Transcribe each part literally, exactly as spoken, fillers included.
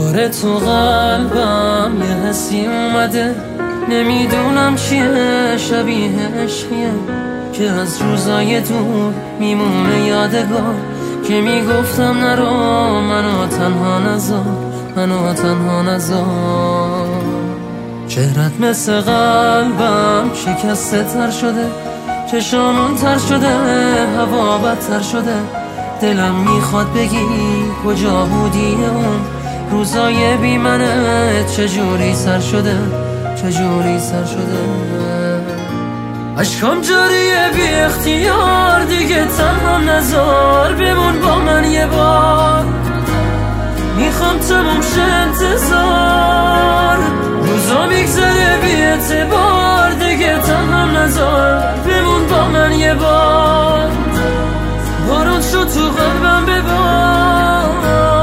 دوباره تو قلبم یه حسی اومده، نمیدونم چیه، شبیه عشقیه که از روزای دور میمونه یادگار، که میگفتم نرو منو تنها نذار، منو تنها نذار. چهرت مثل قلبم شکسته تر شده، چشامون تر شده، هوا بدتر شده، دلم میخواد بگی کجا بودی اون روزای بی منت، چجوری سر شده، چجوری سر شده. عشقم جاریه بی اختیار، دیگه تنها نذار، بمون با من یه بار، میخوام تموم شه انتظار، روزا میگذره بی اعتبار، دیگه تنها نذار، بمون با من یه بار، بارون شد تو قلبم ببار.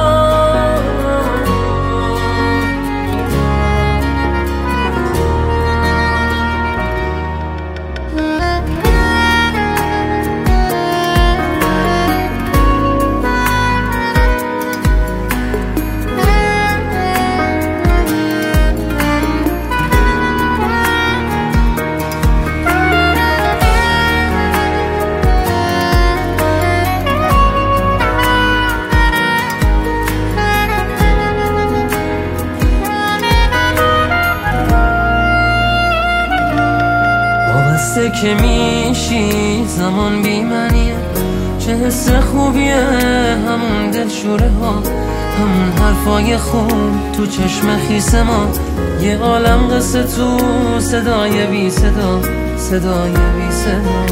بسته که میشی زمان بی منیه، چه حس خوبیه همون دلشوره ها، همون حرفای خوب تو چشم خیس ما، یه عالم قصه تو صدای بی صدا، صدای بی صدا.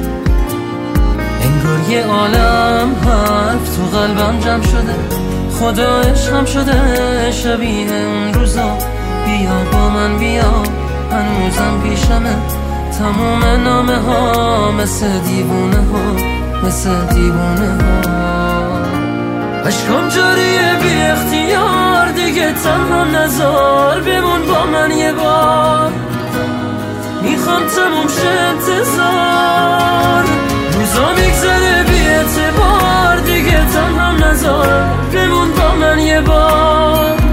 انگار یه عالم حرف تو قلبم جمع شده، خدا عشقم شده شبیه اون روزا، بیا با من بیا هنوزم پیشمه، تموم نامه ها مثل دیوونه ها، مثل دیوونه ها. عشقم جاریه بی اختیار، دیگه تنها نذار، بمون با من یه بار، میخوام تموم شه انتظار، روزا میگذره بی اعتبار، دیگه تنها نذار، بمون با من یه بار.